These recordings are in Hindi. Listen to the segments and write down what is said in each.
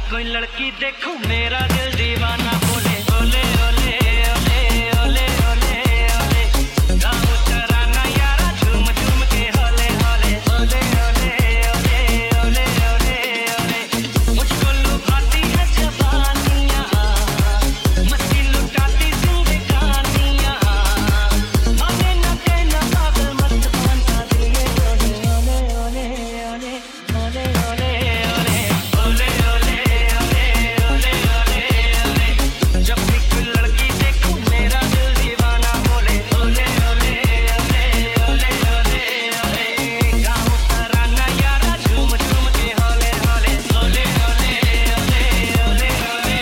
कोई लड़की देखूं मेरा दिल दीवाना बोले ओले ओले ओले ओले ओले ओले गाँव तराना यारा झूम झूम के होले होले ओले ओले ओले ओले ओले ओले मुझको लुभाती है जवानियाँ मस्ती लुटाती जिंदगानियाँ आने न देना पागल मस्त बनता दिए ओले ओले ओले ओले ओले ओले ओले ओले ओले ओले ओले जब भी कोई लड़की देखूं मेरा दिल दीवाना बोले ओले ओले ओले ओले ओले ओले गाँव तराना यारा झूम झूम के होले होले ओले ओले ओले ओले ओले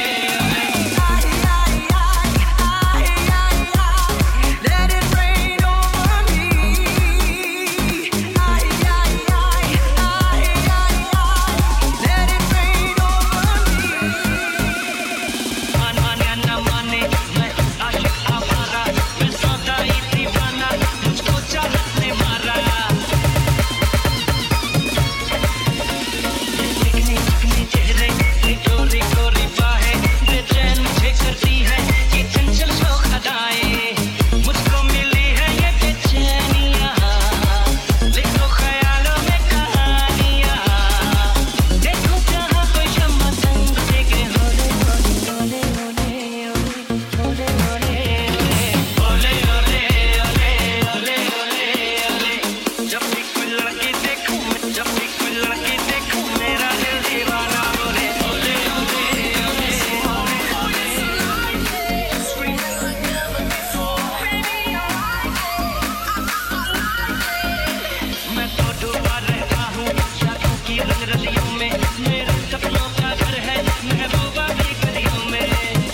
Let it rain over me. Let it rain over me. माने न माने मैं आशिक आवारा मैं सौदाई दीवाना मुझको चाहत ने मारा चिकने चिकने चेहरे ये गोरी गोरी बाहें बेचैन मुझे करती है ये चंचल शौक अदाएं मुझको मिली है ये बेचैनियाँ लिखो ख्यालों में कहानियाँ देखो जहाँ कोई शम्मा संग देखे होले होले होले ओले ओले ओले ओले ओले ओले ओले ओले जब भी कोई लड़की देखूं जब भी कोई लड़की देखूं मेरा दिल दीवाना बोले ओले ओले ओले मैं तो डूबा रहता हूँ यादों की रंगरलियों में मेरे सपनों का घर है महबूबा की गलियों में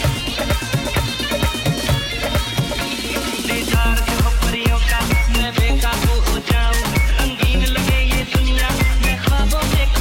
दीदार जो हो परियों का मैं बेकाबू हो जाऊं रंगीन लगे ये दुनिया मैं ख्वाबों में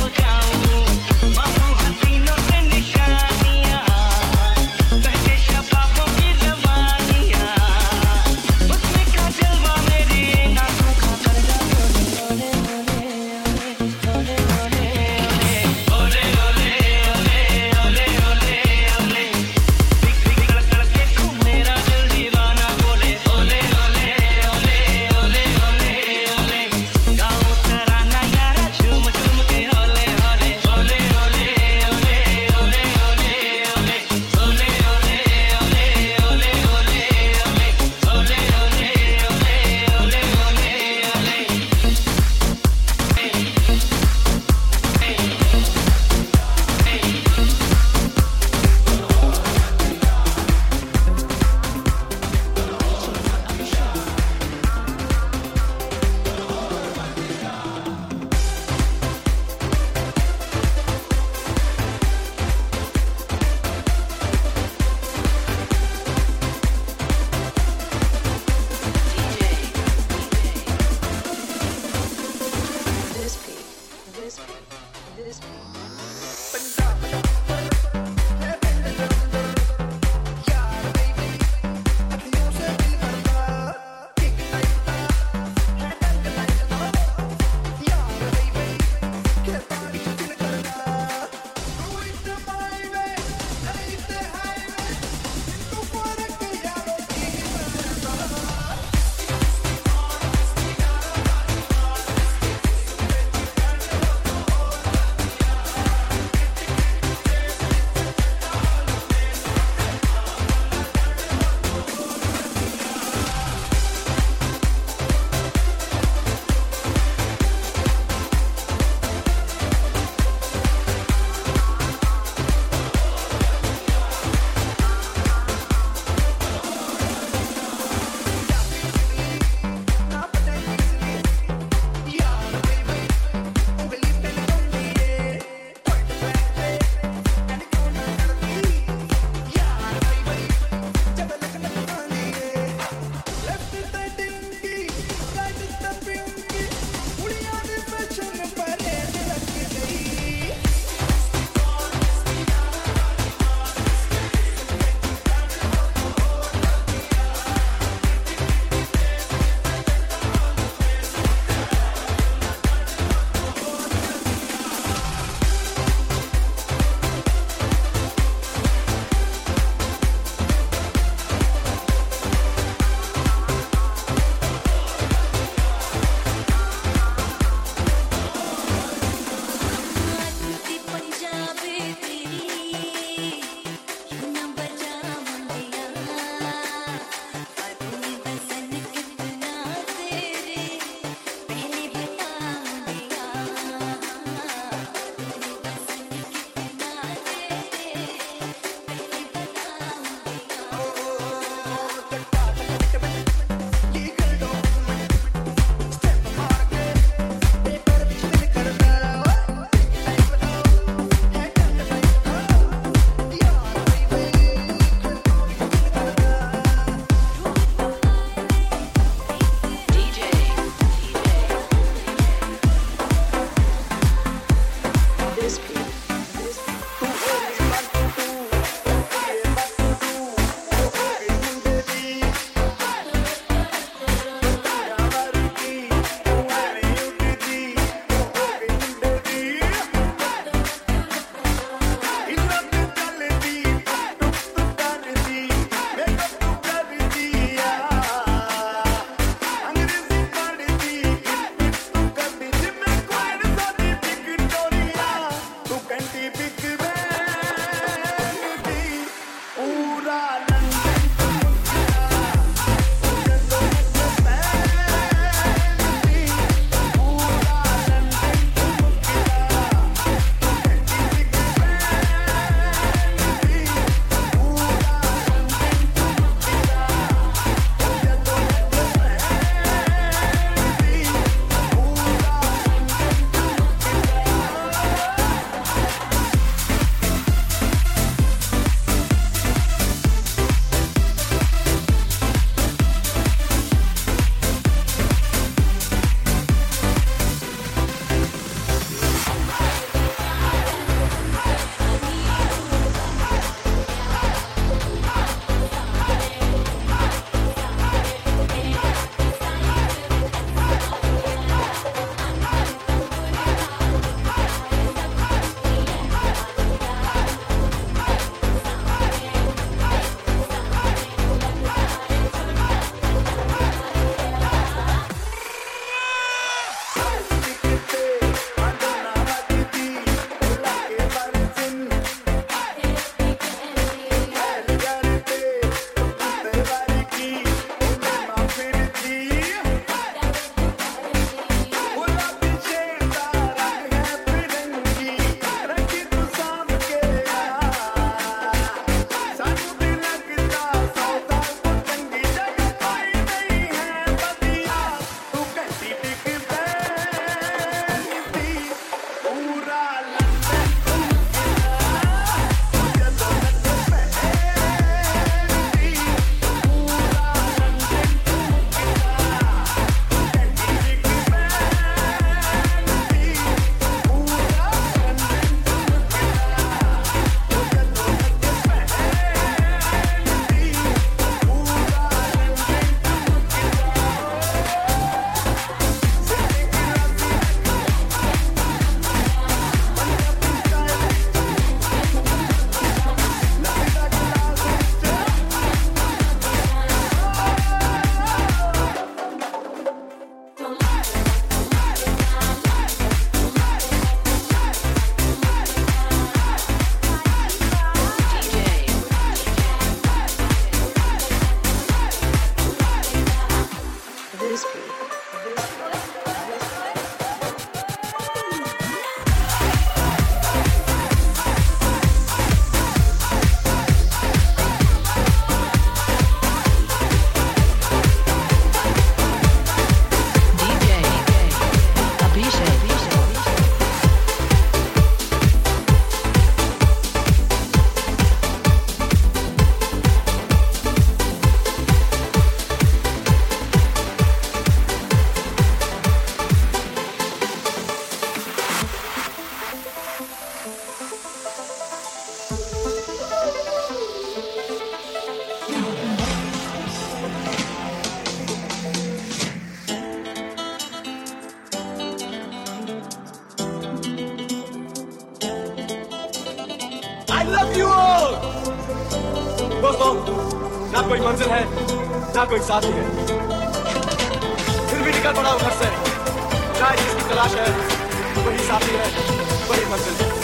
I love you all. दोस्तों, ना कोई मंजिल है, ना कोई साथी है, फिर भी निकल पड़ा घर से। ना जिसकी तलाश है, वही साथी है, वही मंजिल है।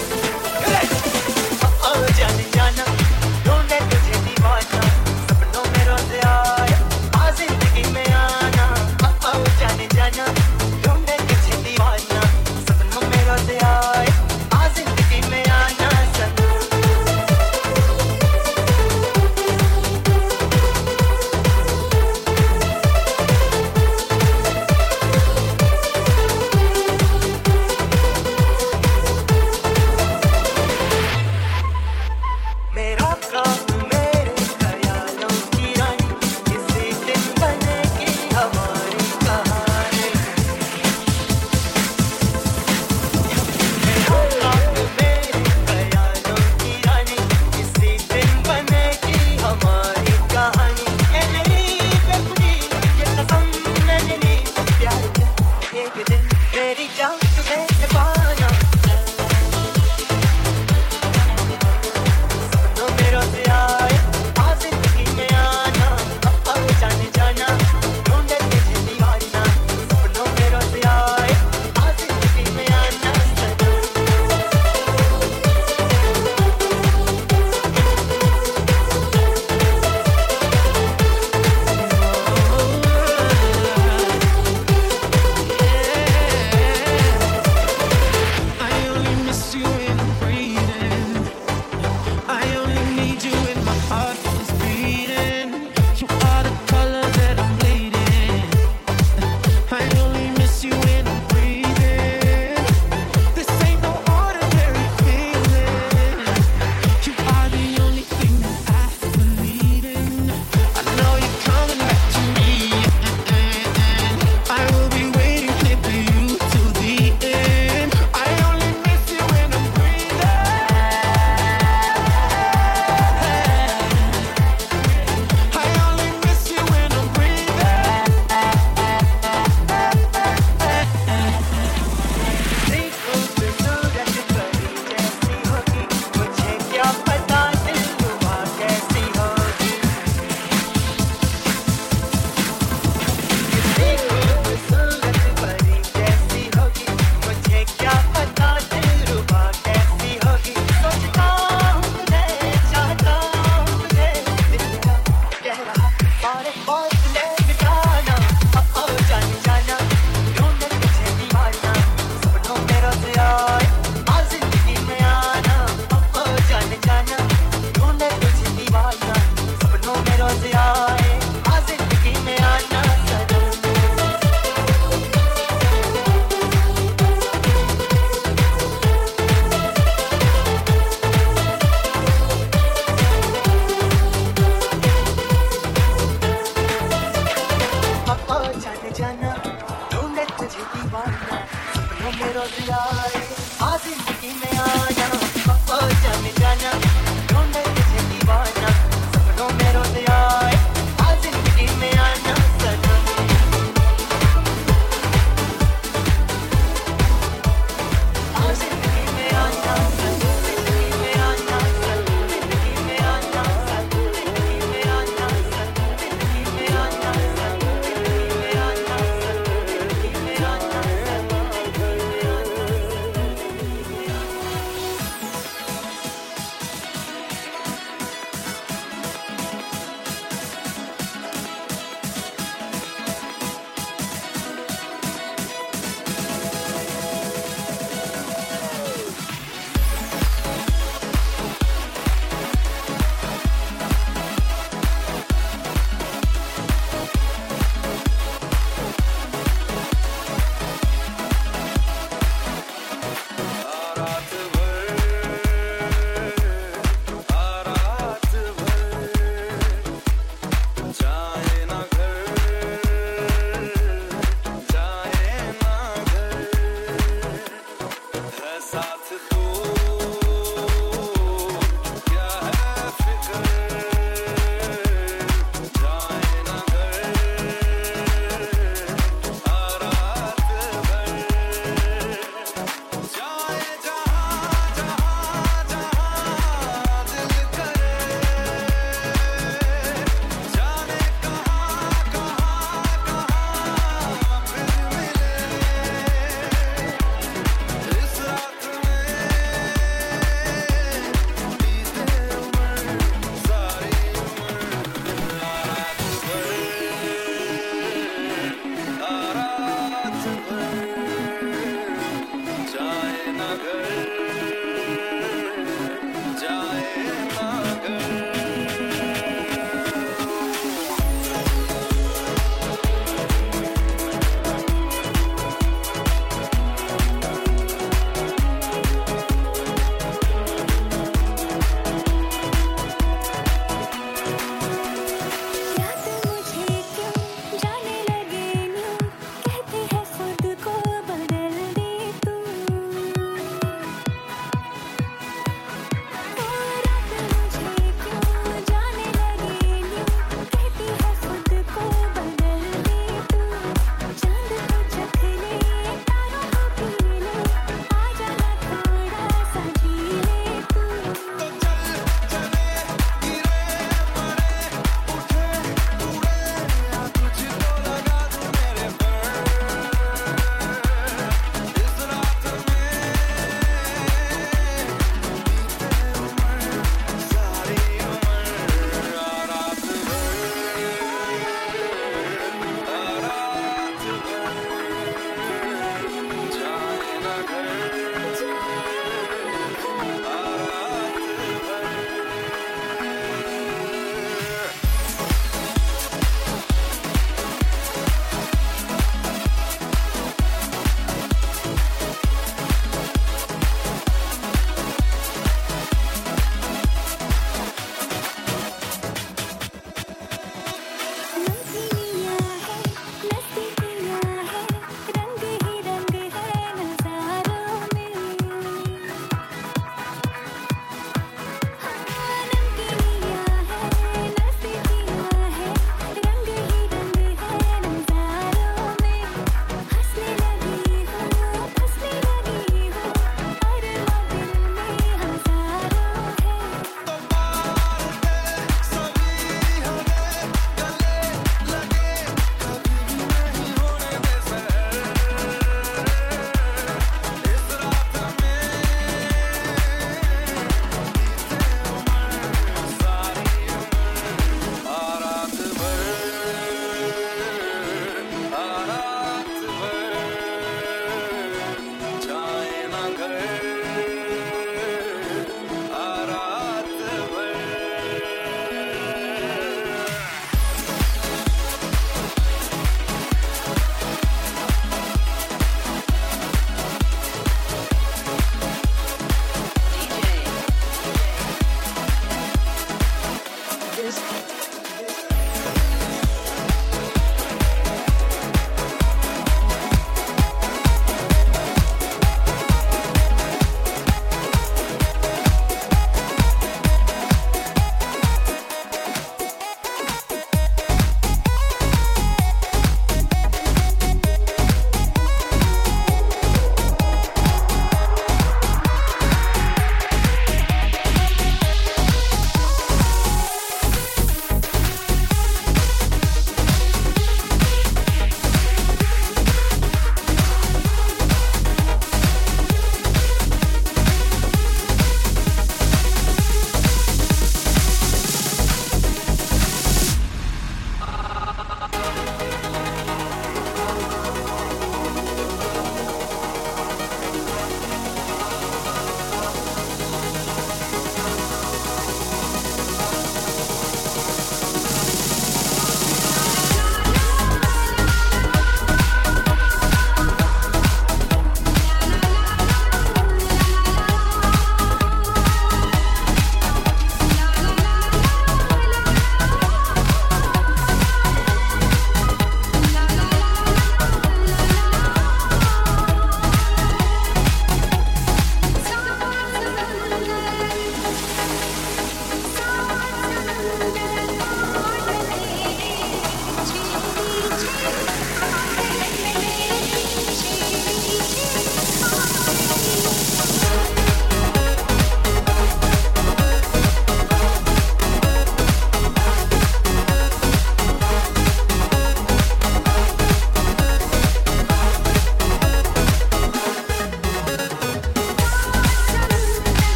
जाने जाना ढूंढे तुझे दीवाना, सपनों में रोज आया आ जिंदगी में आना। जाने जाना ढूंढे तुझे दीवाना, सपनों में रोज आया आ जिंदगी में आना। मेरा काम मेरे ख्यालों की रानी, किसी दिन बनेगी हमारी कहानी। मेरा काम मेरे ख्यालों की रानी, किसी दिन बनेगी हमारी कहानी। ये नहीं बेखुदी, ये कसम मैंने ली, प्यार का एक दिन मेरी जान तुझे पाना। सपनों में रोज आए आ जिंदगी में आना। जाने जाना ढूंढे तुझे दीवाना, सपनों में रोज आए आ जिंदगी में आना। I only miss you when I'm breathing. I only need you when my heart is beating. You are the color that I'm bleeding. I only miss you when I'm breathing. This ain't no ordinary feeling. You are the only thing that I've been needing. I know you're coming back to me. I will be waiting here for you till the end. I only miss you when I'm breathing. I only miss you when I'm breathing. देखो तो सूरज परी जैसी होगी, मुझे क्या पता दिलरुबा कैसी होगी। देखो तो सूरज परी जैसी होगी, मुझे क्या पता दिलरुबा कैसी होगी। सोचता हूँ तुझे, चाहता हूँ तुझे, दिल का कह रहा सारे फासले मिटाना। जाने जाना ढूंढे तुझे दीवाना, सपनों में रोज आए आ जिंदगी में आना। जाने जाना ढूंढे तुझे दीवाना, सपनों में रोज आए आ जिंदगी में आना। जाने जाना ढूंढे तुझे दीवाना, सपनों में रोज आए आ जिंदगी में आना। जाने जाना ढूंढे तुझे दीवाना, सपनों में रोज आए आ जिंदगी में आना। आ जिंदगी में आना, जिंदगी में आना, जिंदगी में आना, जिंदगी में आना, जिंदगी में आना, जिंदगी में आना, जिंदगी में आना।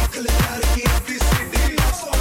Click out of ABCD. So